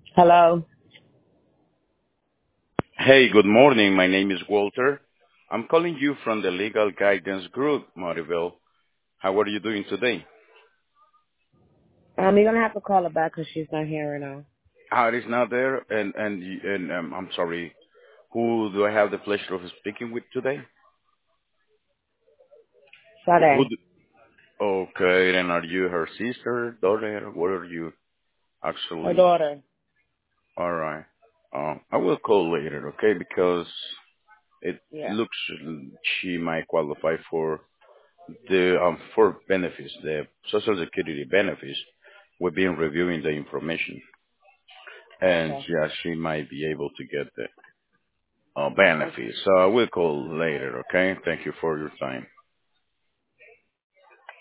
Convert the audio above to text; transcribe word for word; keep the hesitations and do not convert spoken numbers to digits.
Hello. Hey, good morning. My name is Walter. I'm calling you from the Legal Guidance Group, Maribel. How are you doing today? Um, you're gonna have to call her back 'cause she's not here right now. Ah, it is not there, and and y- and um, I'm sorry. Who do I have the pleasure of speaking with today? Who, who Sade, do, okay, and are you her sister, daughter? What are you her actually? daughter. All right. Um, I will call later, okay? Because it Yeah. looks she might qualify for the um for benefits, the Social Security benefits. We've been reviewing the information, and Okay. yeah, she might be able to get the uh, benefits. So I will call later. Okay. Thank you for your time.